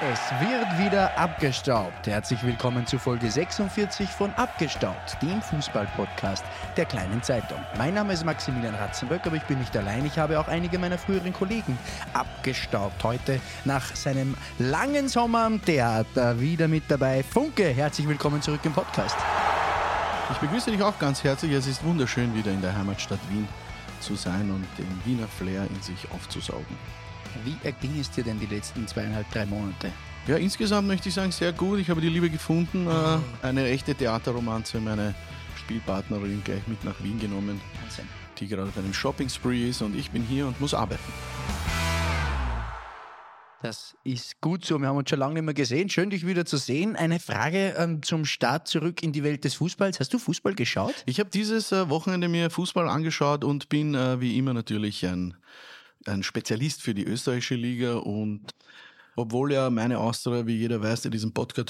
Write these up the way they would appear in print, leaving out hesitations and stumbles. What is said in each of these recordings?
Es wird wieder abgestaubt. Herzlich willkommen zu Folge 46 von Abgestaubt, dem Fußball-Podcast der kleinen Zeitung. Mein Name ist Maximilian Ratzenböck, aber ich bin nicht allein. Ich habe auch einige meiner früheren Kollegen abgestaubt. Heute nach seinem langen Sommer am Theater wieder mit dabei Funke. Herzlich willkommen zurück im Podcast. Ich begrüße dich auch ganz herzlich. Es ist wunderschön, wieder in der Heimatstadt Wien zu sein und den Wiener Flair in sich aufzusaugen. Wie erging es dir denn die letzten 2,5-3 Monate? Ja, insgesamt möchte ich sagen, sehr gut. Ich habe die Liebe gefunden. Eine echte Theaterromanze, meine Spielpartnerin gleich mit nach Wien genommen, Wahnsinn. die gerade auf einem Shopping-Spree ist und ich bin hier und muss arbeiten. Das ist gut so. Wir haben uns schon lange nicht mehr gesehen. Schön, dich wieder zu sehen. Eine Frage zum Start zurück in die Welt des Fußballs. Hast du Fußball geschaut? Ich habe dieses Wochenende mir Fußball angeschaut und bin wie immer natürlich ein Spezialist für die österreichische Liga und obwohl ja meine Austria, wie jeder weiß, der diesen Podcast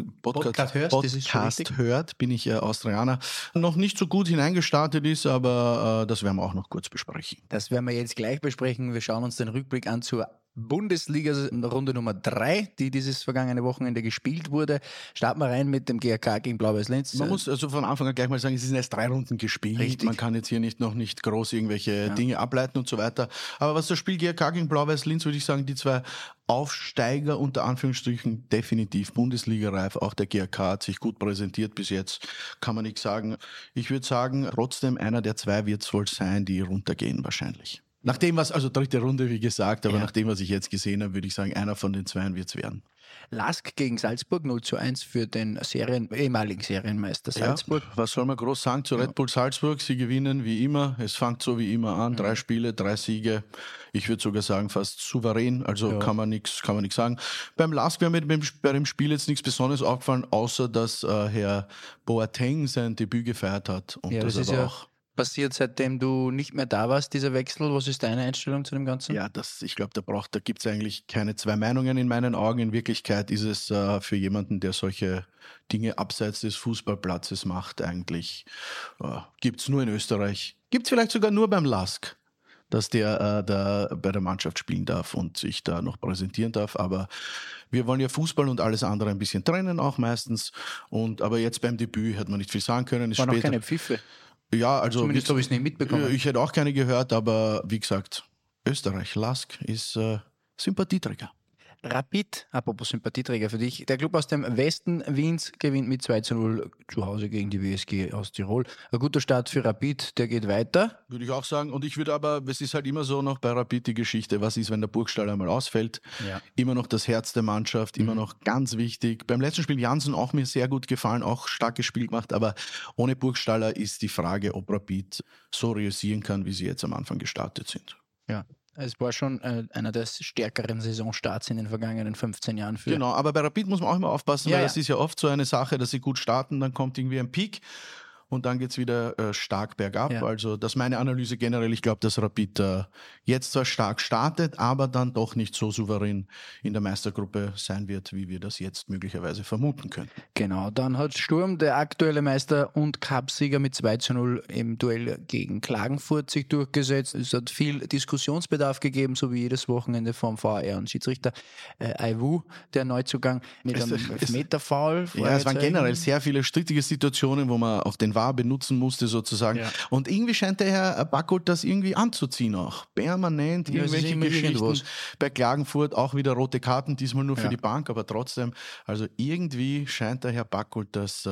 hört, bin ich Austrianer, noch nicht so gut hineingestartet ist, aber das werden wir auch noch kurz besprechen. Das werden wir jetzt gleich besprechen. Wir schauen uns den Rückblick an zur Bundesliga Runde Nummer 3, die dieses vergangene Wochenende gespielt wurde. Starten wir rein mit dem GRK gegen Blau-Weiß Linz. Man muss also von Anfang an gleich mal sagen, es sind erst 3 Runden gespielt. Richtig. Man kann jetzt hier noch nicht groß irgendwelche Dinge ableiten und so weiter. Aber was das Spiel GRK gegen Blau-Weiß Linz, würde ich sagen, die zwei Aufsteiger unter Anführungsstrichen definitiv Bundesliga-reif. Auch der GRK hat sich gut präsentiert bis jetzt, kann man nichts sagen. Ich würde sagen, trotzdem einer der zwei wird es wohl sein, die runtergehen wahrscheinlich. Nach dem, was, also 3. Runde, wie gesagt, aber nach dem, was ich jetzt gesehen habe, würde ich sagen, einer von den zweien wird es werden. LASK gegen Salzburg 0:1 für den ehemaligen Serienmeister Salzburg. Ja, was soll man groß sagen zu Red Bull Salzburg? Sie gewinnen wie immer. Es fängt so wie immer an. 3 Spiele, 3 Siege. Ich würde sogar sagen, fast souverän. Also kann man nichts sagen. Beim LASK wäre mir bei dem Spiel jetzt nichts Besonderes aufgefallen, außer dass Herr Boateng sein Debüt gefeiert hat. Und das ist ja auch passiert, seitdem du nicht mehr da warst, dieser Wechsel. Was ist deine Einstellung zu dem Ganzen? Ja, ich glaube, da gibt es eigentlich keine zwei Meinungen in meinen Augen. In Wirklichkeit ist es für jemanden, der solche Dinge abseits des Fußballplatzes macht, eigentlich gibt es nur in Österreich. Gibt es vielleicht sogar nur beim LASK, dass der da bei der Mannschaft spielen darf und sich da noch präsentieren darf. Aber wir wollen ja Fußball und alles andere ein bisschen trennen auch meistens. Aber jetzt beim Debüt hat man nicht viel sagen können. War noch keine Pfiffe. Ja, also zumindest habe ich es nicht mitbekommen. Ich hätte auch keine gehört, aber wie gesagt, Österreich, LASK ist Sympathieträger. Rapid, apropos Sympathieträger für dich, der Club aus dem Westen Wiens gewinnt mit 2:0 zu Hause gegen die WSG aus Tirol. Ein guter Start für Rapid, der geht weiter. Würde ich auch sagen. Und ich würde aber, es ist halt immer so noch bei Rapid die Geschichte, was ist, wenn der Burgstall einmal ausfällt? Ja. Immer noch das Herz der Mannschaft, immer noch ganz wichtig. Beim letzten Spiel Jansen auch mir sehr gut gefallen, auch starkes Spiel gemacht, aber ohne Burgstaller ist die Frage, ob Rapid so realisieren kann, wie sie jetzt am Anfang gestartet sind. Ja. Es war schon einer der stärkeren Saisonstarts in den vergangenen 15 Jahren. Genau, aber bei Rapid muss man auch immer aufpassen, weil es ist ja oft so eine Sache, dass sie gut starten, dann kommt irgendwie ein Peak und dann geht es wieder stark bergab. Ja. Also das ist meine Analyse generell. Ich glaube, dass Rapid jetzt zwar stark startet, aber dann doch nicht so souverän in der Meistergruppe sein wird, wie wir das jetzt möglicherweise vermuten können. Genau, dann hat Sturm, der aktuelle Meister und Cupsieger, mit 2:0 im Duell gegen Klagenfurt sich durchgesetzt. Es hat viel Diskussionsbedarf gegeben, so wie jedes Wochenende vom VAR und Schiedsrichter. Aiwu, der Neuzugang mit einem Elfmeter-Foul. Ja, es waren generell sehr viele strittige Situationen, wo man auf den VAR benutzen musste sozusagen. Ja. Und irgendwie scheint der Herr Backholt das irgendwie anzuziehen auch. Permanent irgendwelche Geschichten. Bei Klagenfurt auch wieder rote Karten, diesmal nur für die Bank, aber trotzdem. Also irgendwie scheint der Herr Backholt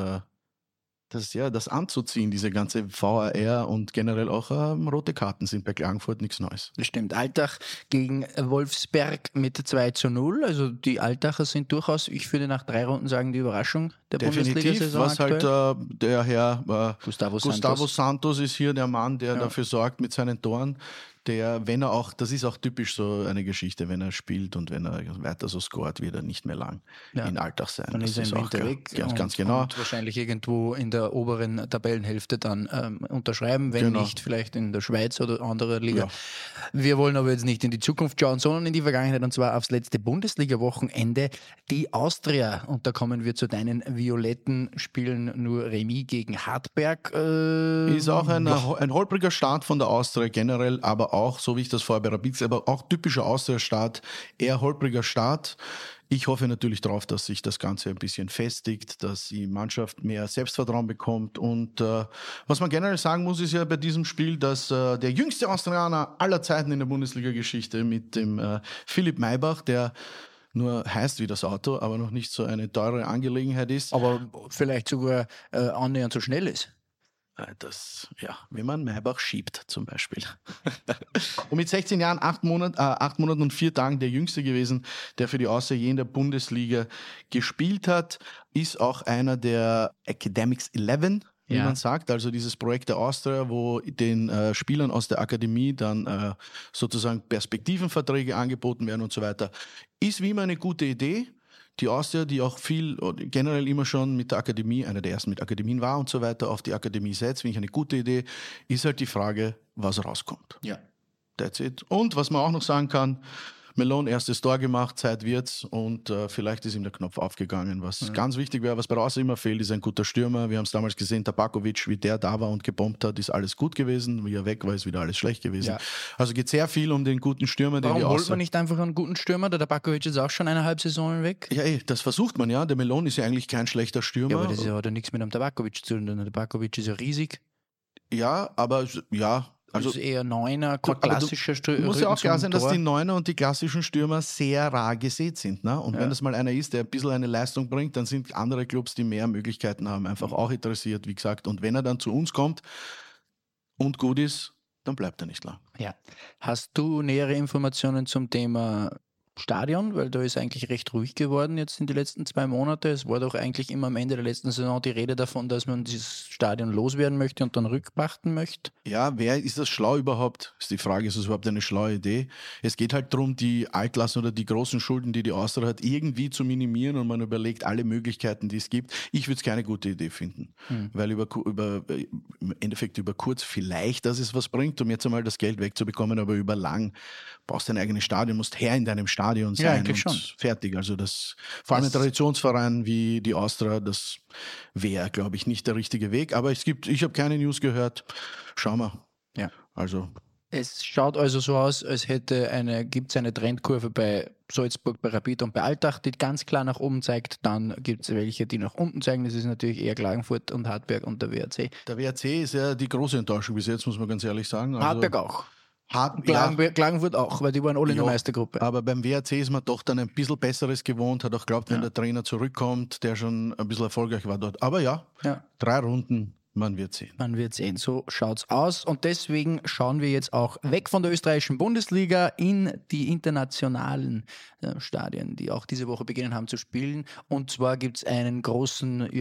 das anzuziehen, diese ganze VAR und generell auch rote Karten sind bei Klagenfurt nichts Neues. Das stimmt. Altach gegen Wolfsberg mit 2:0. Also die Altacher sind durchaus, ich würde nach 3 Runden sagen, die Überraschung der Bundesliga-Saison. Was aktuell. Halt der Herr Gustavo Santos ist hier der Mann, der dafür sorgt mit seinen Toren. Wenn er auch, das ist auch typisch so eine Geschichte, wenn er spielt und wenn er weiter so scoret, wird er nicht mehr lang in Altach sein. Dann ist er im Winter weg. Ganz genau. Und wahrscheinlich irgendwo in der oberen Tabellenhälfte dann unterschreiben, wenn nicht vielleicht in der Schweiz oder anderer Liga. Ja. Wir wollen aber jetzt nicht in die Zukunft schauen, sondern in die Vergangenheit, und zwar aufs letzte Bundesliga-Wochenende. Die Austria, und da kommen wir zu deinen Violetten, spielen nur Remis gegen Hartberg. Ist auch ein holpriger Start von der Austria generell, aber auch, so wie ich das vorher bei Rapid, aber auch typischer Austria-Start, eher holpriger Start. Ich hoffe natürlich darauf, dass sich das Ganze ein bisschen festigt, dass die Mannschaft mehr Selbstvertrauen bekommt. Und was man generell sagen muss, ist ja bei diesem Spiel, dass der jüngste Austrianer aller Zeiten in der Bundesliga-Geschichte mit dem Philipp Maybach, der nur heißt wie das Auto, aber noch nicht so eine teure Angelegenheit ist. Aber vielleicht sogar annähernd so schnell ist. Wenn man Maybach schiebt zum Beispiel. Und mit 16 Jahren, 8 Monaten und 4 Tagen der Jüngste gewesen, der für die Austria je in der Bundesliga gespielt hat, ist auch einer der Academics 11, wie man sagt, also dieses Projekt der Austria, wo den Spielern aus der Akademie dann sozusagen Perspektivenverträge angeboten werden und so weiter, ist wie immer eine gute Idee. Die Austria, die auch viel, generell immer schon mit der Akademie, einer der ersten mit Akademien war und so weiter, auf die Akademie setzt, finde ich eine gute Idee, ist halt die Frage, was rauskommt. Ja. That's it. Und was man auch noch sagen kann, Malone erstes Tor gemacht, Zeit wird's und vielleicht ist ihm der Knopf aufgegangen. Was ganz wichtig wäre, was bei Austria immer fehlt, ist ein guter Stürmer. Wir haben es damals gesehen, Tabakovic, wie der da war und gebombt hat, ist alles gut gewesen. Wie er weg war, ist wieder alles schlecht gewesen. Ja. Also geht sehr viel um den guten Stürmer. Warum holt man nicht einfach einen guten Stürmer? Der Tabakovic ist auch schon 1,5 Saison weg. Ja, das versucht man ja. Der Malone ist ja eigentlich kein schlechter Stürmer. Ja, aber das hat ja nichts mit einem Tabakovic zu tun. Der Tabakovic ist ja riesig. Ja, aber ja. Also eher Neuner, klassischer Stürmer. Muss ja auch klar sein, dass die Neuner und die klassischen Stürmer sehr rar gesät sind. Ne? Und wenn das mal einer ist, der ein bisschen eine Leistung bringt, dann sind andere Clubs, die mehr Möglichkeiten haben, einfach auch interessiert, wie gesagt. Und wenn er dann zu uns kommt und gut ist, dann bleibt er nicht lang. Ja. Hast du nähere Informationen zum Thema Stadion? Weil da ist eigentlich recht ruhig geworden jetzt in den letzten 2 Monate. Es war doch eigentlich immer am Ende der letzten Saison die Rede davon, dass man dieses Stadion loswerden möchte und dann rückpachten möchte. Ja, ist das schlau überhaupt? Ist die Frage, ist das überhaupt eine schlaue Idee? Es geht halt darum, die Altlasten oder die großen Schulden, die Austria hat, irgendwie zu minimieren und man überlegt alle Möglichkeiten, die es gibt. Ich würde es keine gute Idee finden, weil im Endeffekt über kurz vielleicht, dass es was bringt, um jetzt einmal das Geld wegzubekommen, aber über lang brauchst du ein eigenes Stadion, musst Herr in deinem Stadion sein und schon. Fertig. Also vor allem ein Traditionsverein wie die Austria, das wäre, glaube ich, nicht der richtige Weg. Aber ich habe keine News gehört. Schauen wir. Ja. Also. Es schaut also so aus, als gibt es eine Trendkurve bei Salzburg, bei Rapid und bei Altach, die ganz klar nach oben zeigt. Dann gibt es welche, die nach unten zeigen. Das ist natürlich eher Klagenfurt und Hartberg und der WRC. Der WRC ist ja die große Enttäuschung bis jetzt, muss man ganz ehrlich sagen. Also Hartberg auch. Klagenfurt auch, weil die waren alle in der Meistergruppe. Aber beim WRC ist man doch dann ein bisschen Besseres gewohnt, hat auch geglaubt, wenn der Trainer zurückkommt, der schon ein bisschen erfolgreich war dort. Aber 3 Runden, man wird sehen. Man wird sehen, so schaut's aus. Und deswegen schauen wir jetzt auch weg von der österreichischen Bundesliga in die internationalen Stadien, die auch diese Woche beginnen haben zu spielen. Und zwar gibt es einen großen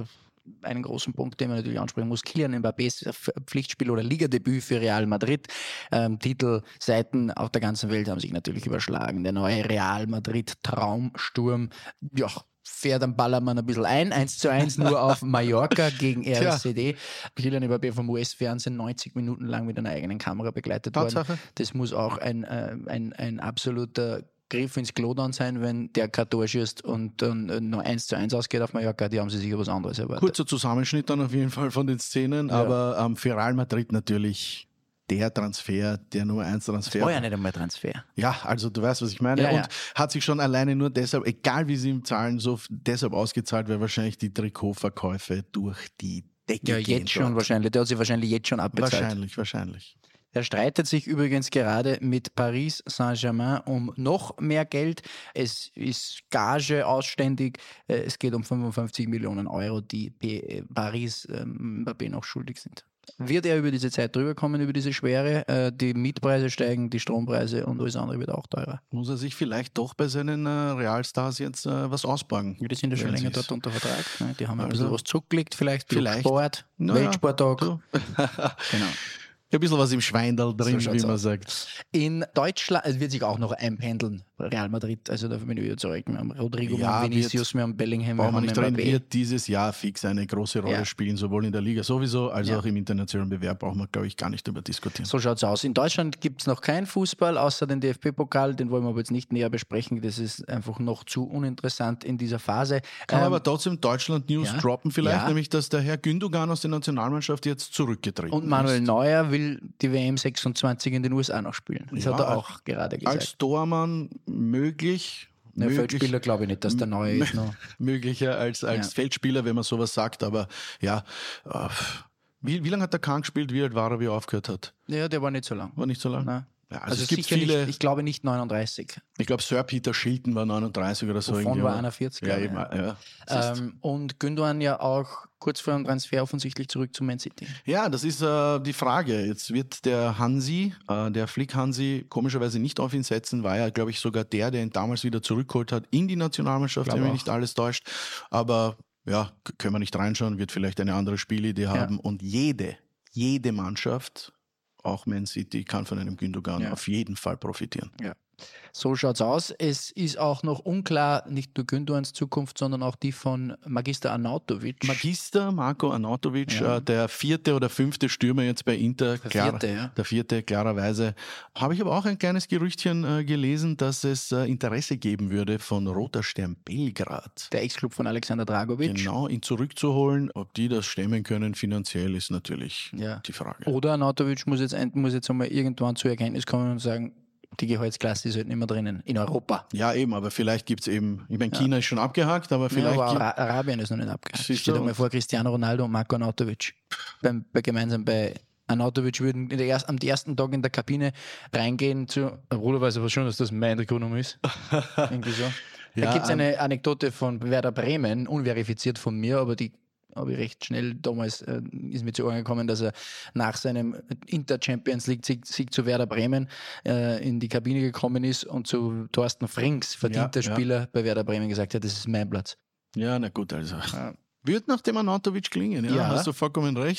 Punkt, den man natürlich ansprechen muss. Kylian Mbappés Pflichtspiel oder Ligadebüt für Real Madrid. Titelseiten auf der ganzen Welt haben sich natürlich überschlagen. Der neue Real Madrid Traumsturm, fährt am Ballermann ein bisschen ein. 1:1 nur auf Mallorca gegen RSCD. Kylian Mbappé vom US-Fernsehen 90 Minuten lang mit einer eigenen Kamera begleitet worden. Das muss auch ein absoluter Griff ins Klo dann sein, wenn der kein Tor schießt und dann noch 1:1 ausgeht auf Mallorca, die haben sie sicher was anderes erwartet. Kurzer Zusammenschnitt dann auf jeden Fall von den Szenen, aber für Real Madrid natürlich der Transfer, der Nummer 1 Transfer. Das war ja nicht einmal Transfer. Ja, also du weißt, was ich meine. Und hat sich schon alleine nur deshalb, egal wie sie ihm zahlen, so deshalb ausgezahlt, weil wahrscheinlich die Trikotverkäufe durch die Decke gehen. Ja, jetzt schon wahrscheinlich. Der hat sich wahrscheinlich jetzt schon abbezahlt. Wahrscheinlich. Er streitet sich übrigens gerade mit Paris Saint-Germain um noch mehr Geld. Es ist Gage ausständig. Es geht um 55 Millionen Euro, die Paris Mbappé noch schuldig sind. Wird er über diese Zeit drüber kommen, über diese Schwere? Die Mietpreise steigen, die Strompreise und alles andere wird auch teurer. Muss er sich vielleicht doch bei seinen Realstars jetzt was ausborgen? Ja, die sind ja schon länger dort unter Vertrag. Ne? Die haben ein bisschen was zurückgelegt, vielleicht Sport, Weltsporttag. Genau. Ein bisschen was im Schweindel drin, wie man sagt. In Deutschland, es wird sich auch noch einpendeln Real Madrid. Also da bin ich überzeugt. Wir haben Rodrigo, wir Ja, haben Vinicius, wir haben Bellingham, wir brauchen wir haben nicht reden, Mbappé. wird dieses Jahr fix eine große Rolle spielen, sowohl in der Liga sowieso, als auch im internationalen Bewerb, brauchen wir, glaube ich, gar nicht darüber diskutieren. So schaut es aus. In Deutschland gibt es noch keinen Fußball, außer den DFB-Pokal, den wollen wir aber jetzt nicht näher besprechen, das ist einfach noch zu uninteressant in dieser Phase. Kann man aber trotzdem Deutschland-News droppen vielleicht, Ja. nämlich, dass der Herr Gündogan aus der Nationalmannschaft jetzt zurückgetreten Und Manuel ist. Neuer will die WM 26 in den USA noch spielen. Das hat er auch gerade gesagt. Als Tormann möglich. Feldspieler glaube ich nicht, dass der Neue ist. Noch. Möglicher als Feldspieler, wenn man sowas sagt, aber ja. Wie lange hat der Kahn gespielt? Wie alt war er, wie er aufgehört hat? Ja, der war nicht so lang. War nicht so lang? Nein. Ja, Also es gibt sicher viele. nicht, ich glaube nicht 39. Ich glaube, Sir Peter Shilton war 39 oder so. Wovon war 41. Ja, eben, ja. Und Gündogan ja auch kurz vor dem Transfer offensichtlich zurück zu Man City. Ja, das ist die Frage. Jetzt wird der Hansi, der Flick Hansi, komischerweise nicht auf ihn setzen, war ja, glaube ich, sogar der ihn damals wieder zurückgeholt hat in die Nationalmannschaft, wenn mich nicht alles täuscht. Aber ja, können wir nicht reinschauen, wird vielleicht eine andere Spielidee haben. Und jede Mannschaft, auch Man City, kann von einem Gündogan auf jeden Fall profitieren. Ja. So schaut's aus. Es ist auch noch unklar, nicht nur Gündogans Zukunft, sondern auch die von Magister Arnautovic. Magister Marko Arnautovic, der 4. oder 5. Stürmer jetzt bei Inter. Der 4. klarerweise. Habe ich aber auch ein kleines Gerüchtchen gelesen, dass es Interesse geben würde von Roter Stern Belgrad. Der Ex-Club von Alexander Dragovic. Genau, ihn zurückzuholen. Ob die das stemmen können finanziell, ist natürlich die Frage. Oder Arnautovic muss jetzt einmal irgendwann zur Erkenntnis kommen und sagen, die Gehaltsklasse ist halt nicht mehr drinnen in Europa. Ja, eben, aber vielleicht gibt es eben, ich meine, China ist schon abgehakt, aber vielleicht. Ja, aber Arabien ist noch nicht abgehakt. Steht einmal vor Cristiano Ronaldo und Marco Arnautovic. Gemeinsam bei Arnautovic würden am ersten Tag in der Kabine reingehen zu. Bruder weiß aber schon, dass das mein Trikotnummer ist. Irgendwie so. Da gibt es eine Anekdote von Werder Bremen, unverifiziert von mir, aber die habe ich recht schnell damals ist mir zu Ohren gekommen, dass er nach seinem Inter-Champions League-Sieg zu Werder Bremen in die Kabine gekommen ist und zu Thorsten Frings, verdienter Spieler bei Werder Bremen, gesagt hat, das ist mein Platz. Ja, na gut, also. Wird nach dem Arnautovic klingen, hast du vollkommen recht.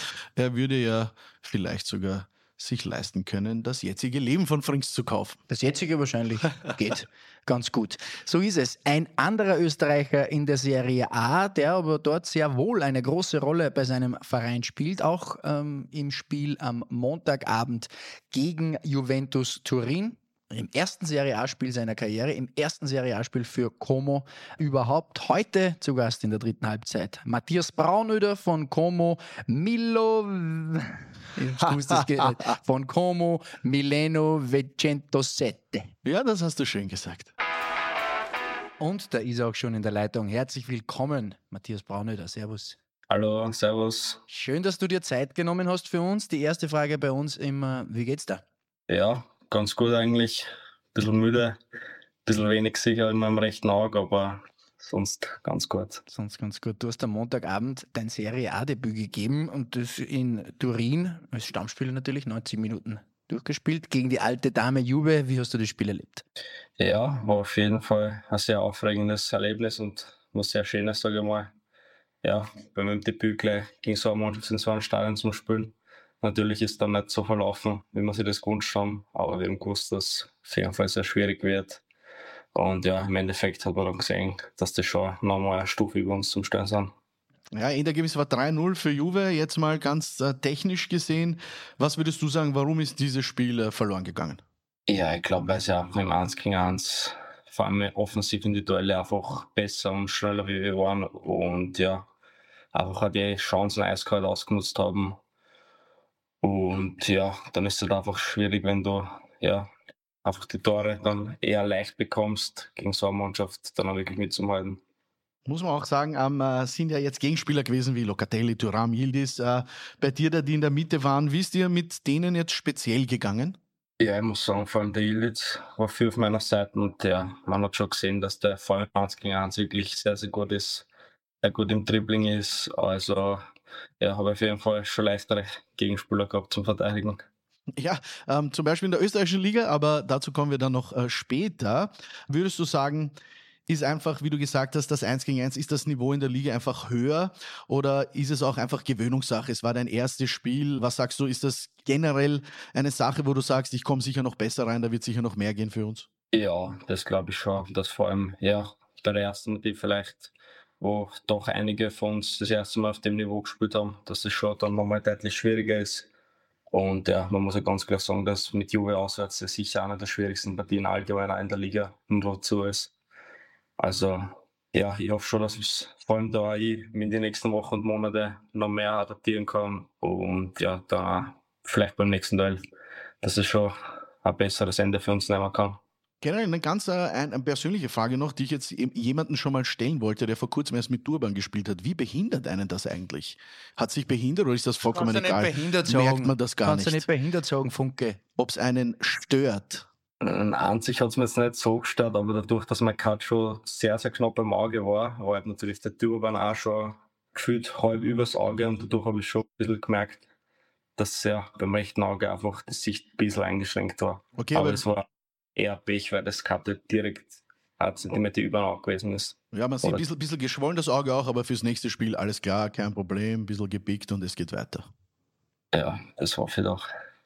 Er würde ja vielleicht sogar sich leisten können, das jetzige Leben von Frings zu kaufen. Das jetzige wahrscheinlich geht ganz gut. So ist es. Ein anderer Österreicher in der Serie A, der aber dort sehr wohl eine große Rolle bei seinem Verein spielt, auch im Spiel am Montagabend gegen Juventus Turin. Im ersten Serie A-Spiel seiner Karriere, im ersten Serie A-Spiel für Como überhaupt. Heute zu Gast in der dritten Halbzeit Matthias Braunöder von Como, von Como Milano 107. Ja, das hast du schön gesagt. Und da ist er auch schon in der Leitung. Herzlich willkommen, Matthias Braunöder. Servus. Hallo, servus. Schön, dass du dir Zeit genommen hast für uns. Die erste Frage bei uns immer, wie geht's da? Ja, ganz gut eigentlich. Bisschen müde, bisschen wenig sicher in meinem rechten Auge, aber sonst ganz gut. Sonst ganz gut. Du hast am Montagabend dein Serie A-Debüt gegeben und das in Turin, als Stammspieler natürlich, 90 Minuten durchgespielt, gegen die alte Dame Juve. Wie hast du das Spiel erlebt? Ja, war auf jeden Fall ein sehr aufregendes Erlebnis und was sehr Schönes, sage ich mal. Ja, bei meinem Debüt gleich gegen so eine Mannschaft in so einem Stadion zum Spielen. Natürlich ist dann nicht so verlaufen, wie wir sich das gewünscht haben, aber wir haben gewusst, dass es auf jeden Fall sehr schwierig wird. Und ja, im Endeffekt hat man dann gesehen, dass das schon nochmal eine Stufe über uns zum Stellen sind. Ja, Endergebnis war 3-0 für Juve. Jetzt mal ganz technisch gesehen. Was würdest du sagen, warum ist dieses Spiel verloren gegangen? Ja, ich glaube, weil es ja im 1 gegen 1 vor allem offensiv in die Duelle einfach besser und schneller wie wir waren und ja, einfach auch die Chancen eiskalt ausgenutzt haben. Und ja, dann ist es halt einfach schwierig, wenn du einfach die Tore dann eher leicht bekommst, gegen so eine Mannschaft dann auch wirklich mitzuhalten. Muss man auch sagen, sind ja jetzt Gegenspieler gewesen wie Locatelli, Thuram, Yildiz. Bei dir, die in der Mitte waren, wie ist dir mit denen jetzt speziell gegangen? Ja, ich muss sagen, vor allem der Yildiz war viel auf meiner Seite und man hat schon gesehen, dass der vor allem 1 gegen 1 wirklich sehr, sehr gut ist, sehr gut im Dribbling ist. Also ja, habe auf jeden Fall schon leichtere Gegenspieler gehabt zum Verteidigen. Ja, zum Beispiel in der österreichischen Liga, aber dazu kommen wir dann noch später. Würdest du sagen, ist einfach, wie du gesagt hast, das 1 gegen 1, ist das Niveau in der Liga einfach höher oder ist es auch einfach Gewöhnungssache? Es war dein erstes Spiel. Was sagst du, ist das generell eine Sache, wo du sagst, ich komme sicher noch besser rein, da wird sicher noch mehr gehen für uns? Ja, das glaube ich schon, dass vor allem, ja, bei der ersten Partie vielleicht, wo doch einige von uns das erste Mal auf dem Niveau gespielt haben, dass es schon dann nochmal deutlich schwieriger ist. Und ja, man muss ja ganz klar sagen, dass mit Juve auswärts das sicher eine der schwierigsten Partien allgemein auch in der Liga nur dazu ist. Also ja, ich hoffe schon, dass ich vor allem da ich mich in den nächsten Wochen und Monate noch mehr adaptieren kann und ja, da vielleicht beim nächsten Duell, dass es schon ein besseres Ende für uns nehmen kann. Generell eine ganz eine persönliche Frage noch, die ich jetzt jemanden schon mal stellen wollte, der vor kurzem erst mit Turban gespielt hat. Wie behindert einen das eigentlich? Hat sich behindert oder ist das vollkommen Kannst du egal? nicht behindert Merkt sagen. man das gar Kannst du nicht nicht? behindert sagen, Funke. Ob es einen stört? An sich hat es mir jetzt nicht so gestört, aber dadurch, dass mein Cut schon sehr, sehr knapp am Auge war halt natürlich der Turban auch schon gefühlt halb übers Auge und dadurch habe ich schon ein bisschen gemerkt, dass ja beim rechten Auge einfach die Sicht ein bisschen eingeschränkt war. Okay, Aber aber das war eher Pech, weil das Cut halt direkt 1 Zentimeter über dem Auge gewesen ist. ja, man sieht Oder- ein bisschen geschwollen das Auge auch, aber fürs nächste Spiel alles klar, kein Problem, ein bisschen gepickt und es geht weiter. Ja, das hoffe ich doch.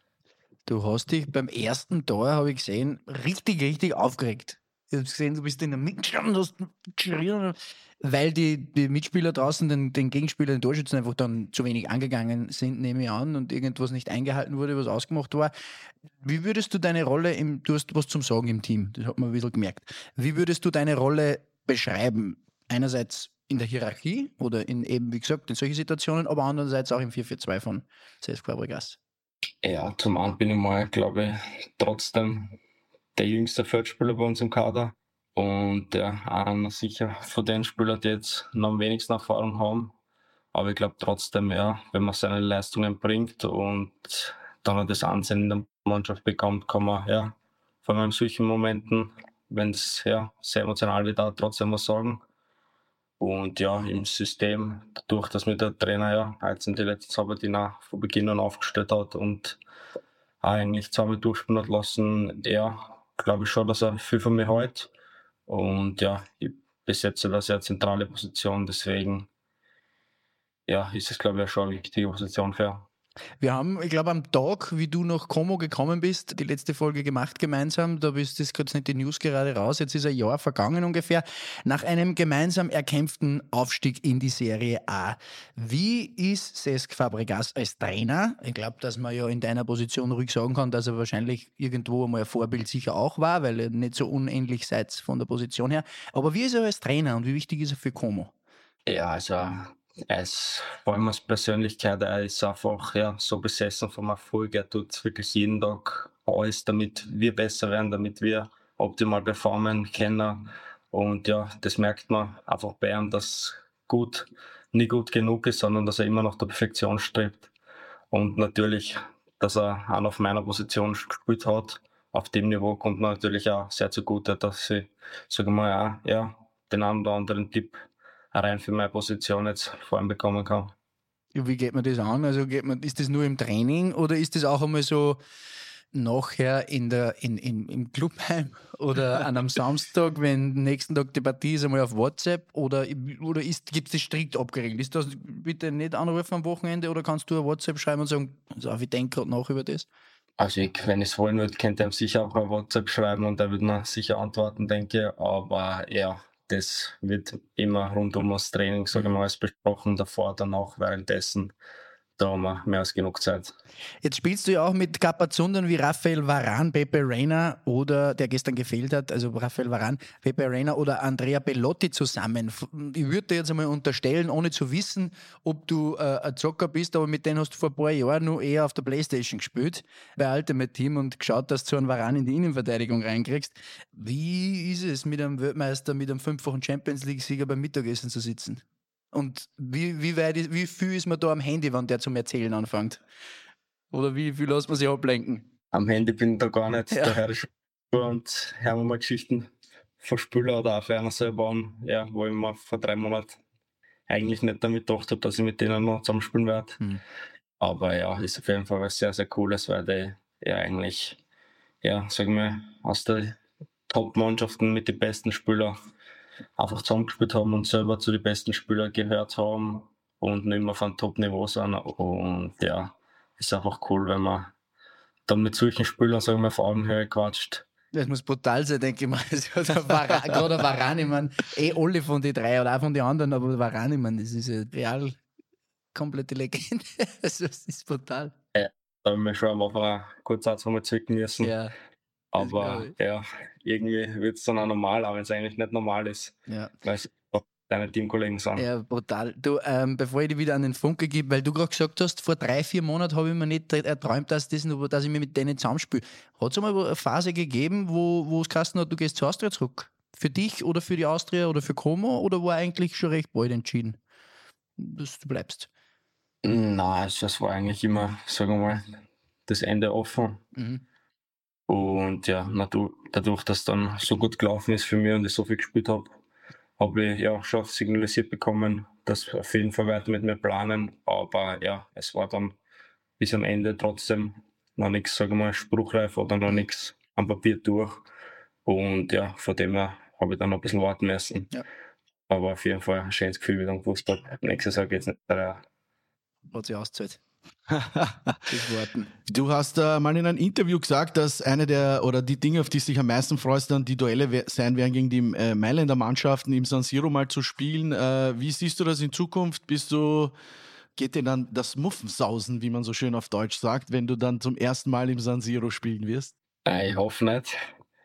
Du hast dich beim ersten Tor, habe ich gesehen, richtig aufgeregt. Ich habe gesehen, du bist in der Mitte gestanden, hast geschrien, weil die Mitspieler draußen den Gegenspieler, den Torschützen einfach dann zu wenig angegangen sind, nehme ich an, und irgendwas nicht eingehalten wurde, was ausgemacht war. Wie würdest du deine Rolle du hast was zum Sagen im Team, das hat man ein bisschen gemerkt. Wie würdest du deine Rolle beschreiben? Einerseits in der Hierarchie oder in eben, wie gesagt, in solchen Situationen, aber andererseits auch im 4-4-2 von CSKA Fabregas. Ja, zum einen bin ich mal, glaube ich, trotzdem der jüngste Feldspieler bei uns im Kader. Und ja, einer sicher von den Spielern, die jetzt noch am wenigsten Erfahrung haben. Aber ich glaube trotzdem, ja, wenn man seine Leistungen bringt und dann auch das Ansehen in der Mannschaft bekommt, kann man ja vor allem in solchen Momenten, wenn es ja sehr emotional wird, auch trotzdem was sagen. Und ja, im System, dadurch, dass mir der Trainer ja jetzt in die letzten 2 Partien auch von Beginn an aufgestellt hat und auch eigentlich zweimal durchspielen hat lassen, glaube ich schon, dass er viel von mir hält. Und ja, ich besetze da sehr zentrale Position, deswegen ja, ist es, glaube ich, schon eine wichtige Position für. Wir haben, ich glaube, am Tag, wie du nach Como gekommen bist, die letzte Folge gemacht gemeinsam. Da bist das gerade nicht die News gerade raus. Jetzt ist ein Jahr vergangen ungefähr. Nach einem gemeinsam erkämpften Aufstieg in die Serie A. Wie ist Cesc Fabregas als Trainer? Ich glaube, dass man ja in deiner Position ruhig sagen kann, dass er wahrscheinlich irgendwo einmal ein Vorbild sicher auch war, weil ihr nicht so unähnlich seid von der Position her. Aber wie ist er als Trainer und wie wichtig ist er für Como? Ja, also er ist vor allem als Persönlichkeit, er ist einfach ja, so besessen vom Erfolg. Er tut wirklich jeden Tag alles, damit wir besser werden, damit wir optimal performen können. Und ja, das merkt man einfach bei ihm, dass gut nie gut genug ist, sondern dass er immer nach der Perfektion strebt. Und natürlich, dass er auch auf meiner Position gespielt hat. Auf dem Niveau kommt man natürlich auch sehr zugute, dass ich, sage mal, auch, ja, den einen oder anderen Tipp rein für meine Position jetzt vor allem bekommen kann. Wie geht man das an? Also ist das nur im Training oder ist das auch einmal so nachher im Clubheim oder an einem Samstag, wenn nächsten Tag die Partie ist, einmal auf WhatsApp oder gibt es das strikt abgeregelt? Ist das bitte nicht anrufen am Wochenende oder kannst du ein WhatsApp schreiben und sagen, also ich denke gerade nach über das? Also wenn ich es wollen würde, könnte ich ihm sicher auch ein WhatsApp schreiben und er würde mir sicher antworten, denke ich. Aber ja, das wird immer rund um das Training, sage ich mal, alles besprochen, davor, danach, währenddessen. Da haben wir mehr als genug Zeit. Jetzt spielst du ja auch mit Kapazundern wie Raphael Varane, Pepe Reina oder, der gestern gefehlt hat, also Raphael Varane, Pepe Reina oder Andrea Bellotti zusammen. Ich würde dir jetzt einmal unterstellen, ohne zu wissen, ob du ein Zocker bist, aber mit denen hast du vor ein paar Jahren nur eher auf der Playstation gespielt, bei Ultimate Team und geschaut, dass du einen Varane in die Innenverteidigung reinkriegst. Wie ist es, mit einem Weltmeister, mit einem 5-fachen Champions League-Sieger beim Mittagessen zu sitzen? Und wie viel ist man da am Handy, wenn der zum Erzählen anfängt? Oder wie viel lässt man sich ablenken? Am Handy bin ich da gar nicht. Ja. Da höre ich schon und hören wir mal Geschichten von Spielern oder auch für einer selber an, ja, wo ich mir vor 3 Monaten eigentlich nicht damit gedacht habe, dass ich mit denen noch zusammenspielen werde. Aber ja, ist auf jeden Fall was sehr, sehr Cooles, weil die ja eigentlich, ja, sagen wir, aus der Top-Mannschaften mit den besten Spielern einfach zusammengespielt haben und selber zu den besten Spielern gehört haben und nicht mehr auf einem Top-Niveau sind. Und ja, ist einfach cool, wenn man dann mit solchen Spielern, sagen wir, auf Augenhöhe quatscht, Das muss brutal sein, denke ich mal. Also gerade Varane, ich meine, alle von den drei oder auch von den anderen, aber Varane, ich meine, das ist ja real komplette Legende. Also, das ist brutal. Ja, da haben wir schon am Anfang kurz einmal zwicken müssen. Ja, aber ja, irgendwie wird es dann auch normal, auch wenn es eigentlich nicht normal ist, ja. weil es auch deine Teamkollegen sind. Ja, brutal. Du, bevor ich dir wieder an den Funke gebe, weil du gerade gesagt hast, vor 3-4 Monaten habe ich mir nicht erträumt, dass ich mir mit denen zusammenspiele. Hat es einmal eine Phase gegeben, wo es geheißen hat, du gehst zur Austria zurück? Für dich oder für die Austria oder für Como? Oder war eigentlich schon recht bald entschieden, dass du bleibst? Nein, also es war eigentlich immer, sagen wir mal, das Ende offen. Mhm. Und ja, dadurch, dass es dann so gut gelaufen ist für mich und ich so viel gespielt habe ich ja schon signalisiert bekommen, dass wir auf jeden Fall weiter mit mir planen. Aber ja, es war dann bis am Ende trotzdem noch nichts, sagen wir mal, spruchreif oder noch nichts am Papier durch. Und ja, von dem her habe ich dann noch ein bisschen warten müssen. Ja. Aber auf jeden Fall ein schönes Gefühl wieder am Fußball. Nächstes Jahr geht es nicht weiter. Hat sich ausgezahlt. Das Warten. Du hast mal in einem Interview gesagt, dass die Dinge, auf die du dich am meisten freust, dann die Duelle sein werden gegen die Mailänder Mannschaften im San Siro mal zu spielen. Wie siehst du das in Zukunft? Geht dir dann das Muffensausen, wie man so schön auf Deutsch sagt, wenn du dann zum ersten Mal im San Siro spielen wirst? Ich hoffe nicht.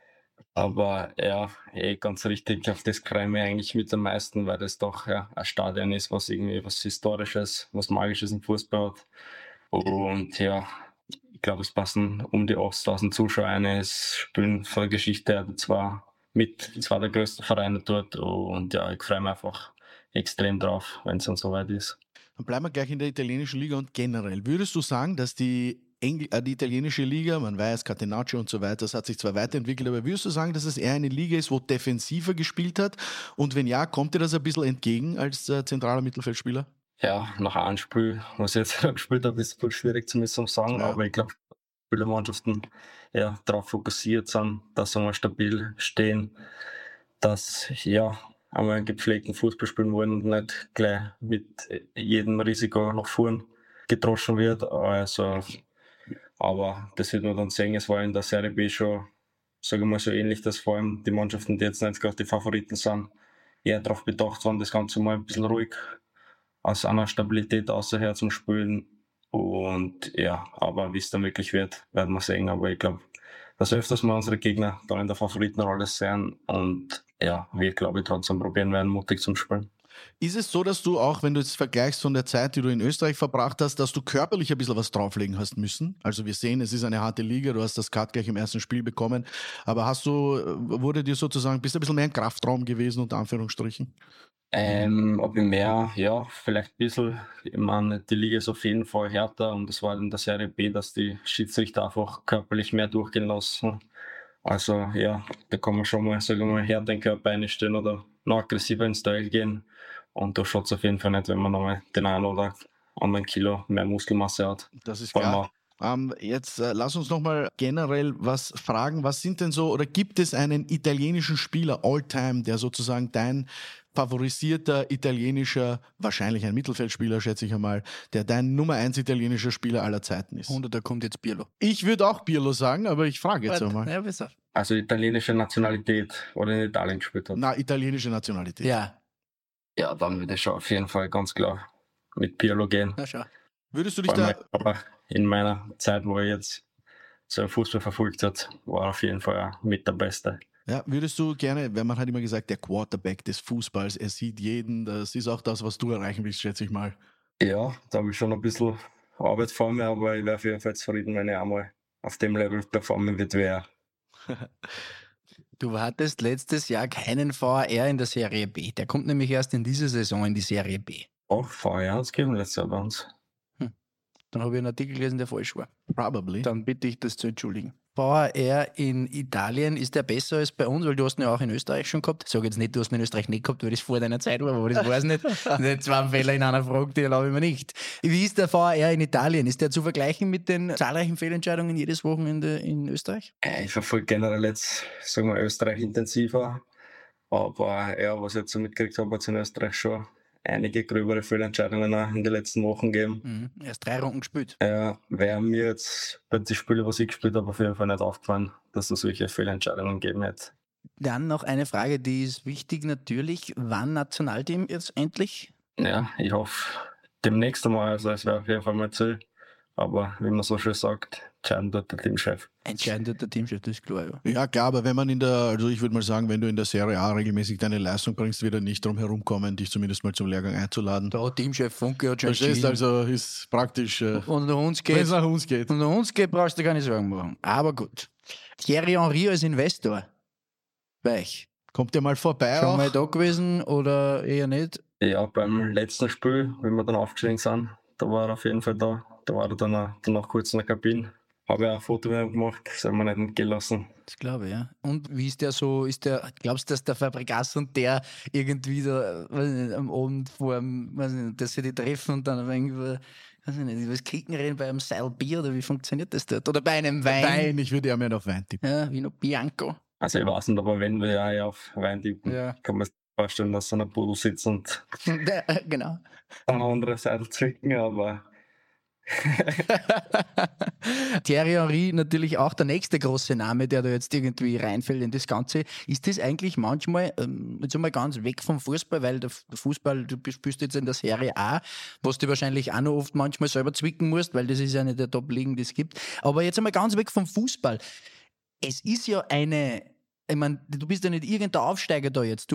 Aber ja, ganz richtig, auf das freue ich mich eigentlich mit am meisten, weil das doch ja, ein Stadion ist, was irgendwie was Historisches, was Magisches im Fußball hat. Und ja, ich glaube, es passen um die 80.000 Zuschauer rein. Es spielen von der Geschichte her zwei der größten Vereine dort. Und ja, ich freue mich einfach extrem drauf, wenn es dann soweit ist. Dann bleiben wir gleich in der italienischen Liga und generell. Würdest du sagen, dass die italienische Liga, man weiß, Catenaccio und so weiter, das hat sich zwar weiterentwickelt, aber würdest du sagen, dass es eher eine Liga ist, wo defensiver gespielt hat? Und wenn ja, kommt dir das ein bisschen entgegen als zentraler Mittelfeldspieler? Ja, nach einem Spiel, was ich jetzt gespielt habe, ist es voll schwierig zu sagen, Ja. aber ich glaube, viele Mannschaften ja, darauf fokussiert sind, dass sie mal stabil stehen, dass ja einmal einen gepflegten Fußball spielen wollen und nicht gleich mit jedem Risiko nach vorn gedroschen wird. Also, aber das wird man dann sehen. Es war in der Serie B schon, sage ich mal, so ähnlich, dass vor allem die Mannschaften, die jetzt nicht gerade die Favoriten sind, eher darauf bedacht waren, das Ganze mal ein bisschen ruhig aus einer Stabilität außerher zum Spielen. Und ja, aber wie es dann wirklich wird, werden wir sehen. Aber ich glaube, dass öfters mal unsere Gegner dann in der Favoritenrolle sein und ja, wir glaube ich trotzdem probieren werden, mutig zum Spielen. Ist es so, dass du auch, wenn du jetzt vergleichst von der Zeit, die du in Österreich verbracht hast, dass du körperlich ein bisschen was drauflegen hast müssen? Also wir sehen, es ist eine harte Liga, du hast das Cut gleich im ersten Spiel bekommen, aber bist du ein bisschen mehr ein Kraftraum gewesen, unter Anführungsstrichen? Ob ich mehr, ja, vielleicht ein bisschen. Ich meine, die Liga ist auf jeden Fall härter und es war in der Serie B, dass die Schiedsrichter einfach körperlich mehr durchgehen lassen. Also ja, da kann man schon mal, sagen wir mal, härter den Körper einstellen oder noch aggressiver ins Duell gehen. Und da schaut es auf jeden Fall nicht, wenn man nochmal den einen oder anderen Kilo mehr Muskelmasse hat. Das ist Vor allem klar. Jetzt lass uns nochmal generell was fragen. Was sind denn so, oder gibt es einen italienischen Spieler all-time, der sozusagen dein favorisierter italienischer, wahrscheinlich ein Mittelfeldspieler, schätze ich einmal, der dein Nummer 1 italienischer Spieler aller Zeiten ist? 100, da kommt jetzt Pirlo. Ich würde auch Pirlo sagen, aber ich frage jetzt einmal. Ja, besser. Also italienische Nationalität oder in Italien gespielt hat. Na, italienische Nationalität. Ja, Ja, dann würde ich schon auf jeden Fall ganz klar mit Pirlo gehen. na schau. Würdest du dich Vor allem, da, aber in meiner Zeit, wo ich jetzt so Fußball verfolgt hat, war er auf jeden Fall auch mit der Beste. ja, würdest du gerne, weil man hat immer gesagt, der Quarterback des Fußballs, er sieht jeden, das ist auch das, was du erreichen willst, schätze ich mal. Ja, da habe ich schon ein bisschen Arbeit vor mir, aber ich wäre auf jeden Fall zufrieden, wenn ich einmal auf dem Level performen wird wie er. Du hattest letztes Jahr keinen VAR in der Serie B. Der kommt nämlich erst in dieser Saison in die Serie B. Auch VR hat es gegeben letztes Jahr bei uns. Dann habe ich einen Artikel gelesen, der falsch war. Probably. Dann bitte ich das zu entschuldigen. VAR in Italien, ist der besser als bei uns? Weil du hast ihn ja auch in Österreich schon gehabt. Ich sage jetzt nicht, du hast ihn in Österreich nicht gehabt, weil das vor deiner Zeit war, aber das weiß ich nicht. Nicht zwei Fehler in einer Frage, die erlaube ich mir nicht. Wie ist der VAR in Italien? Ist der zu vergleichen mit den zahlreichen Fehlentscheidungen jedes Wochenende in Österreich? Ich verfolge generell jetzt, sagen wir, Österreich intensiver. Aber ja, was ich jetzt so mitgekriegt habe, hat es in Österreich schon einige gröbere Fehlentscheidungen auch in den letzten Wochen gegeben. Erst 3 Runden gespielt. Wäre mir jetzt bei den Spielen, was ich gespielt habe, auf jeden Fall nicht aufgefallen, dass es solche Fehlentscheidungen gegeben hätte. Dann noch eine Frage, die ist wichtig natürlich. Wann Nationalteam jetzt endlich? Ja, ich hoffe demnächst einmal, also es wäre auf jeden Fall mal Ziel. Aber wie man so schön sagt, entscheiden dort der Teamchef. Entscheidend wird der Teamchef, das ist klar. Ja. Ja, klar, aber wenn man also ich würde mal sagen, wenn du in der Serie A regelmäßig deine Leistung bringst, wird er nicht drum herumkommen, dich zumindest mal zum Lehrgang einzuladen. Der Teamchef Funke hat schon Verstehst, entschieden. also ist praktisch, Und um uns wenn es geht, nach uns geht. brauchst du keine Sorgen machen. Aber gut. Thierry Henry als Investor. Bei euch. Kommt der mal vorbei Schon auch? mal da gewesen oder eher nicht? Ja, beim letzten Spiel, wenn wir dann aufgestiegen sind, da war er auf jeden Fall da. Da war er danach kurz in der Kabine. Habe ja ein Foto mit ihm gemacht, das haben wir nicht mitgehen lassen. Das glaube ich, ja. Und wie ist der so, glaubst du, dass der Fabregas und der irgendwie da, weiß nicht, am Abend weiß nicht, dass sie die treffen und dann irgendwie, weiß ich nicht, über das Kicken reden bei einem Seil Bier oder wie funktioniert das dort? Oder bei einem Wein? Wein, ich würde ja mehr auf Wein tippen. Ja, Vino Bianco. Also ich weiß nicht, aber wenn wir ja auf Wein tippen, Ja. kann man sich vorstellen, dass so ein Pudel sitzt und Genau. an der anderen Seite trinken, aber Thierry Henry natürlich auch der nächste große Name, der da jetzt irgendwie reinfällt in das Ganze. Ist das eigentlich manchmal, jetzt einmal ganz weg vom Fußball, weil der Fußball, du spielst jetzt in der Serie A, was du wahrscheinlich auch noch oft manchmal selber zwicken musst, weil das ist ja nicht der Top-Ligen, die es gibt. Aber jetzt einmal ganz weg vom Fußball. Es ist ja ich meine, du bist ja nicht irgendein Aufsteiger da jetzt.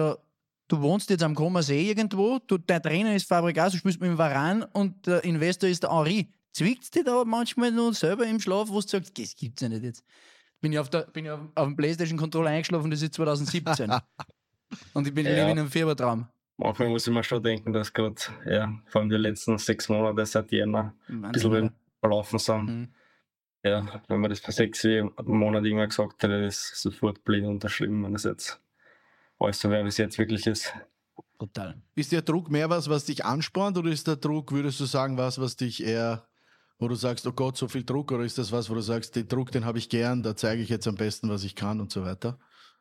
Du wohnst jetzt am Comer See irgendwo, dein Trainer ist Fabregas, du spielst mit dem Varane und der Investor ist der Henry. Zwickt es dich da manchmal noch selber im Schlaf, wo du sagst, das gibt's ja nicht jetzt. Bin ich auf dem Playstation-Controller eingeschlafen, das ist 2017. Und ich bin Ja. lebe in einem Fiebertraum. manchmal muss ich mir schon denken, dass gerade, vor allem die letzten 6 Monate seit Jänner ein bisschen Wahnsinn, verlaufen sind. Mhm. Ja, wenn man das vor 6 Monaten irgendwann gesagt hätte, das ist sofort blind unterschrieben, wenn das jetzt alles so wäre, wie es jetzt wirklich ist. Brutal. Ist der Druck mehr was dich anspornt, oder ist der Druck, würdest du sagen, was dich eher, wo du sagst, oh Gott, so viel Druck, oder ist das was, wo du sagst, den Druck, den habe ich gern, da zeige ich jetzt am besten, was ich kann und so weiter?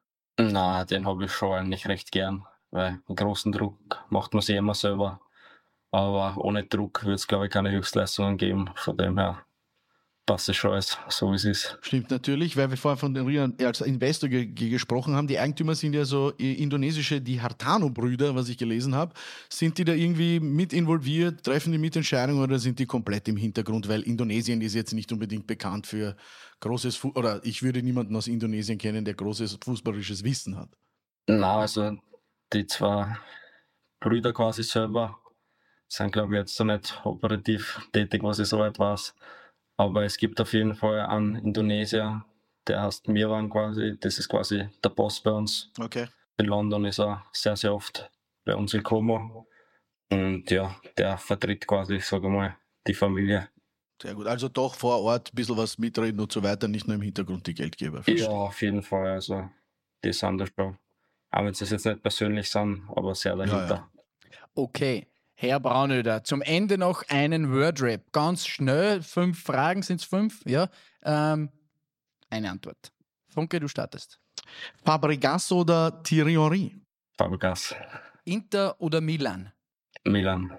Na, den habe ich schon eigentlich recht gern, weil einen großen Druck macht man sich immer selber. Aber ohne Druck wird es, glaube ich, keine Höchstleistungen geben. Von dem her passt es schon alles, so wie es ist. Stimmt natürlich, weil wir vorher von den Rian als Investor gesprochen haben. Die Eigentümer sind ja so indonesische, die Hartano-Brüder, was ich gelesen habe. Sind die da irgendwie mit involviert, treffen die Mitentscheidungen, oder sind die komplett im Hintergrund? Weil Indonesien ist jetzt nicht unbedingt bekannt für großes oder ich würde niemanden aus Indonesien kennen, der großes fußballerisches Wissen hat. Na, also die zwei Brüder quasi selber sind, glaube ich, jetzt so nicht operativ tätig, was ich so weit weiß. Aber es gibt auf jeden Fall einen Indonesier, der heißt Mirwan quasi. Das ist quasi der Boss bei uns. Okay. In London ist er sehr, sehr oft bei uns in Como. Und ja, der vertritt quasi, sage ich mal, die Familie. Sehr gut. Also doch vor Ort ein bisschen was mitreden und so weiter, nicht nur im Hintergrund die Geldgeber. Ja, Verstehe. auf jeden Fall. Also, die sind da schon. Auch wenn sie es jetzt nicht persönlich sind, aber sehr dahinter. Okay, Herr Braunöder, zum Ende noch einen Wordrap. Ganz schnell, 5 Fragen, sind es 5? Ja. Eine Antwort. Funke, du startest. Fabregas oder Thierry Henry? Fabregas. Inter oder Milan? Milan.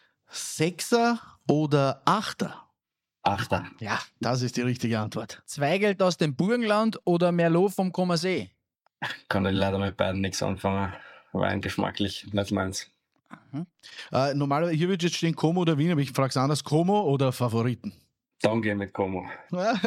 Sechser oder Achter? Achter. Ja, das ist die richtige Antwort. Zweigelt aus dem Burgenland oder Merlot vom Comer See? Kann ich leider mit beiden nichts anfangen. Wein geschmacklich, nicht meins. Normalerweise, hier wird jetzt stehen Como oder Wien, aber ich frage es anders, Como oder Favoriten? Dann gehe ich mit Como. Nein,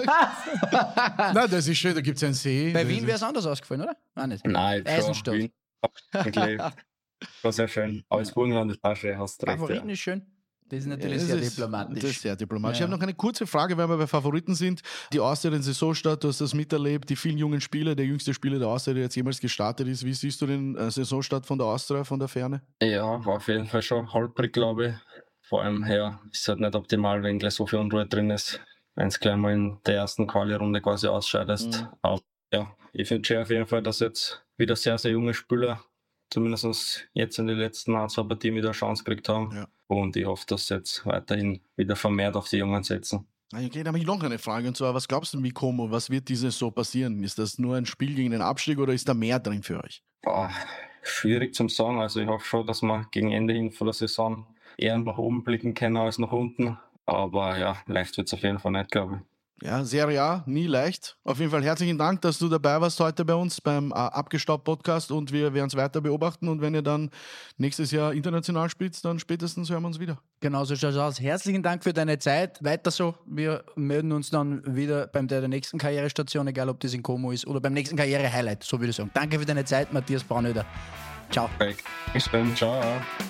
das ist schön, da gibt es einen See. Bei Das Wien ist- wäre es anders ausgefallen, oder? Auch nicht. Nein, Eisenstadt. Wien. Gelebt. War sehr schön. Aber das Burgenland ist auch schön, hast du recht. Favoriten Ja. ist schön. Das ist natürlich Das sehr ist- diplomatisch. Das ist sehr diplomatisch. Ja. Ich habe noch eine kurze Frage, weil wir bei Favoriten sind. Die Austria in Saisonstart, du hast das miterlebt, die vielen jungen Spieler, der jüngste Spieler der Austria, der jetzt jemals gestartet ist. Wie siehst du den Saisonstart von der Austria, von der Ferne? Ja, war auf jeden Fall schon holprig, glaube ich. Vor allem, ja, ist halt nicht optimal, wenn gleich so viel Unruhe drin ist, wenn es gleich mal in der ersten Quali-Runde quasi ausscheidest. Aber ja, ich finde schon auf jeden Fall, dass jetzt wieder sehr, sehr junge Spieler, zumindest jetzt in den letzten 2 Partien, wieder eine Chance gekriegt haben. Ja. Und ich hoffe, dass sie jetzt weiterhin wieder vermehrt auf die Jungen setzen. Okay, da habe ich noch eine Frage, und zwar, was glaubst du, wie Como, was wird dieses so passieren? Ist das nur ein Spiel gegen den Abstieg oder ist da mehr drin für euch? Boah, Schwierig zum sagen. Also ich hoffe schon, dass wir gegen Ende hin von der Saison eher nach oben blicken können als nach unten. Aber ja, leicht wird es auf jeden Fall nicht, glaube ich. Ja, Serie A, nie leicht. Auf jeden Fall herzlichen Dank, dass du dabei warst heute bei uns beim Abgestaubt-Podcast und wir werden es weiter beobachten und wenn ihr dann nächstes Jahr international spielt, dann spätestens hören wir uns wieder. Genau so schaut es aus. Herzlichen Dank für deine Zeit. Weiter so. Wir melden uns dann wieder beim der nächsten Karrierestation, egal ob das in Como ist oder beim nächsten Karriere-Highlight, so würde ich sagen. Danke für deine Zeit, Matthias Braunöder. Ciao. Bis dann, ciao.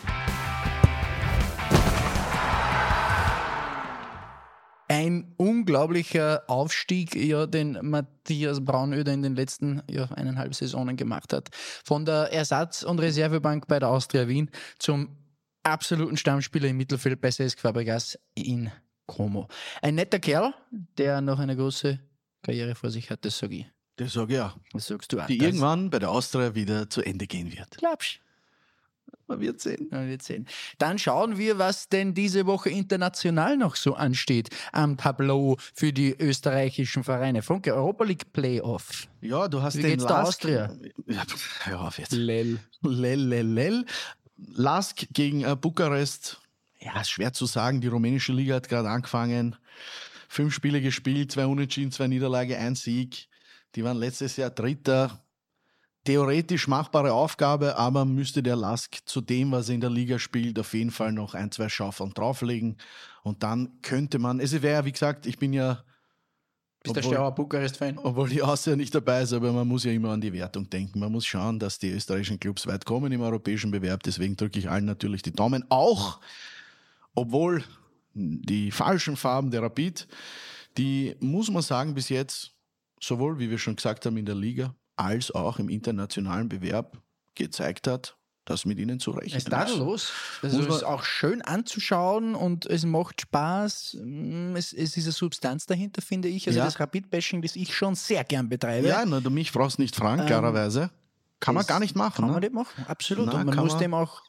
Ein unglaublicher Aufstieg, ja, den Matthias Braunöder in den letzten 1,5 Saisonen gemacht hat. Von der Ersatz- und Reservebank bei der Austria Wien zum absoluten Stammspieler im Mittelfeld bei CSKA Fabregas in Como. Ein netter Kerl, der noch eine große Karriere vor sich hat, das sage ich. Das sage ich ja. Das sagst du auch. Die irgendwann bei der Austria wieder zu Ende gehen wird. Glaubst du? Man wird sehen. Man wird sehen. Dann schauen wir, was denn diese Woche international noch so ansteht am Tableau für die österreichischen Vereine. Funke, Europa League Playoff. Ja, du hast Wie den geht's der Lask. Austria? Ja, hör auf jetzt. Lel. Lel. Lask gegen Bukarest. Ja, ist schwer zu sagen. Die rumänische Liga hat gerade angefangen. 5 Spiele gespielt, 2 Unentschieden, 2 Niederlage, 1 Sieg. Die waren letztes Jahr Dritter. Theoretisch machbare Aufgabe, aber müsste der Lask zu dem, was er in der Liga spielt, auf jeden Fall noch 1-2 Schaufeln drauflegen. Und dann könnte man, es wäre ja, wie gesagt, ich bin ja... Bist der Stauer Bukarest-Fan? Obwohl die Austria nicht dabei ist, aber man muss ja immer an die Wertung denken. Man muss schauen, dass die österreichischen Clubs weit kommen im europäischen Bewerb. Deswegen drücke ich allen natürlich die Daumen. Auch, obwohl die falschen Farben der Rapid, die muss man sagen, bis jetzt, sowohl, wie wir schon gesagt haben, in der Liga, als auch im internationalen Bewerb gezeigt hat, dass mit ihnen zu rechnen ist. Es ist tadellos. Das ist auch schön anzuschauen und es macht Spaß. Es ist eine Substanz dahinter, finde ich. Also das Rapid-Bashing, das ich schon sehr gern betreibe. Ja, na, du mich fragst nicht fragen, klarerweise. Kann man gar nicht machen. Kann man nicht machen, absolut. Na, und man muss dem auch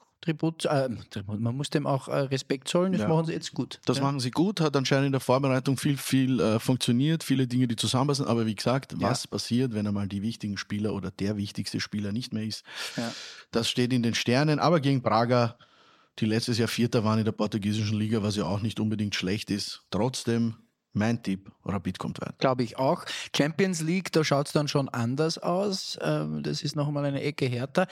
man muss dem auch Respekt zollen, das machen sie jetzt gut. Das machen sie gut, hat anscheinend in der Vorbereitung viel funktioniert, viele Dinge, die zusammenpassen, aber wie gesagt, was passiert, wenn einmal die wichtigen Spieler oder der wichtigste Spieler nicht mehr ist, das steht in den Sternen, aber gegen Braga, die letztes Jahr Vierter waren in der portugiesischen Liga, was ja auch nicht unbedingt schlecht ist, trotzdem mein Tipp, Rapid kommt weit. Glaube ich auch. Champions League, da schaut es dann schon anders aus. Das ist noch einmal eine Ecke härter.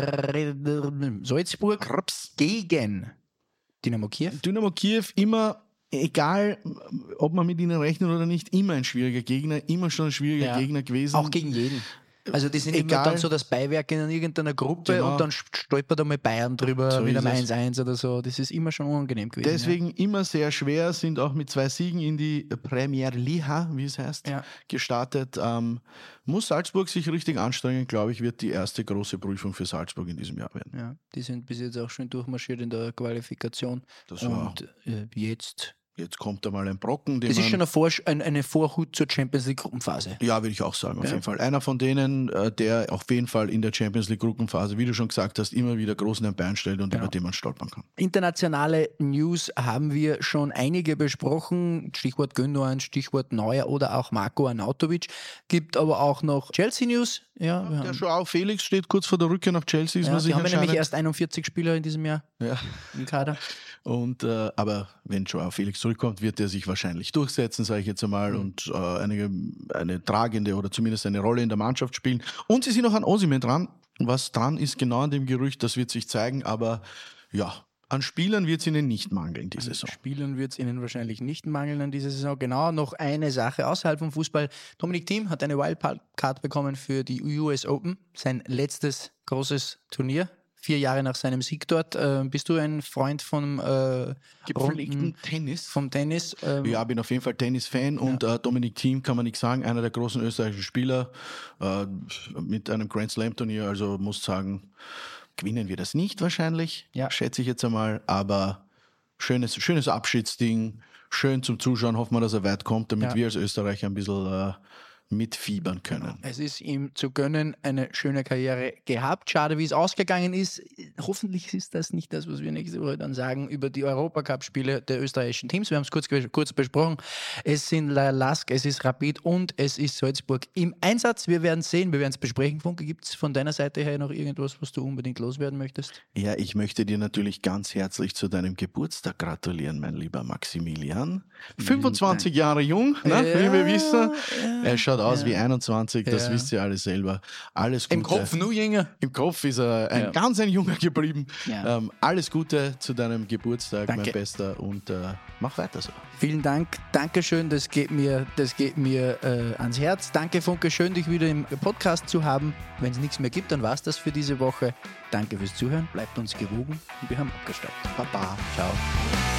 Salzburg gegen Dynamo Kiew. Dynamo Kiew immer, egal ob man mit ihnen rechnet oder nicht, immer ein schwieriger Gegner, immer schon ein schwieriger Gegner gewesen. Auch gegen jeden. Also die sind immer dann so das Beiwerk in irgendeiner Gruppe und dann stolpert einmal Bayern drüber, so wieder mal 1-1 oder so. Das ist immer schon unangenehm gewesen. Deswegen immer sehr schwer, sind auch mit 2 Siegen in die Premier Liga, wie es heißt, gestartet. Muss Salzburg sich richtig anstrengen, glaube ich, wird die erste große Prüfung für Salzburg in diesem Jahr werden. Ja, die sind bis jetzt auch schon durchmarschiert in der Qualifikation. Jetzt kommt da mal ein Brocken. Das ist schon eine Vorhut zur Champions League Gruppenphase. Ja, würde ich auch sagen, auf jeden Fall. Einer von denen, der auf jeden Fall in der Champions League Gruppenphase, wie du schon gesagt hast, immer wieder groß in ein Bein stellt und über den man stolpern kann. Internationale News haben wir schon einige besprochen. Stichwort Gündogan, Stichwort Neuer oder auch Marko Arnautovic. Gibt aber auch noch Chelsea-News. Ja, der Joao Felix steht kurz vor der Rückkehr nach Chelsea. Wir haben nämlich erst 41 Spieler in diesem Jahr im Kader. Und, aber wenn Joao Felix zurückkommt, wird er sich wahrscheinlich durchsetzen, sage ich jetzt einmal, und eine tragende oder zumindest eine Rolle in der Mannschaft spielen. Und sie sind noch an Osimhen dran. Was dran ist, genau an dem Gerücht, das wird sich zeigen, aber ja, an Spielern wird es ihnen nicht mangeln diese Saison. Spielern wird es ihnen wahrscheinlich nicht mangeln an dieser Saison. Genau, noch eine Sache außerhalb vom Fußball. Dominik Thiem hat eine Wildcard bekommen für die US Open, sein letztes großes Turnier. 4 Jahre nach seinem Sieg dort. Bist du ein Freund vom gepflegten Tennis? Vom Tennis? Ja, bin auf jeden Fall Tennis-Fan und Dominik Thiem kann man nichts sagen, einer der großen österreichischen Spieler mit einem Grand Slam-Turnier, also muss sagen, gewinnen wir das nicht wahrscheinlich, schätze ich jetzt einmal, aber schönes Abschiedsding, schön zum Zuschauen, hoffen wir, dass er weit kommt, damit wir als Österreicher ein bisschen mitfiebern können. Es ist ihm zu gönnen, eine schöne Karriere gehabt. Schade, wie es ausgegangen ist. Hoffentlich ist das nicht das, was wir nächste Woche dann sagen über die Europacup-Spiele der österreichischen Teams. Wir haben es kurz besprochen. Es sind LASK, es ist Rapid und es ist Salzburg im Einsatz. Wir werden sehen, wir werden es besprechen. Funke, gibt es von deiner Seite her noch irgendwas, was du unbedingt loswerden möchtest? Ja, ich möchte dir natürlich ganz herzlich zu deinem Geburtstag gratulieren, mein lieber Maximilian. 25 Jahre jung, ne, wie wir wissen. Er schaut aus wie 21, das wisst ihr alle selber. Alles Gute. Im Kopf nur jünger. Im Kopf ist er ganz ein Junger geblieben. Ja. Alles Gute zu deinem Geburtstag, Danke. mein Bester, und mach weiter so. Vielen Dank, Dankeschön, das geht mir ans Herz. Danke, Funke, schön, dich wieder im Podcast zu haben. Wenn es nichts mehr gibt, dann war es das für diese Woche. Danke fürs Zuhören, bleibt uns gewogen und wir haben abgestaubt. Baba, ciao.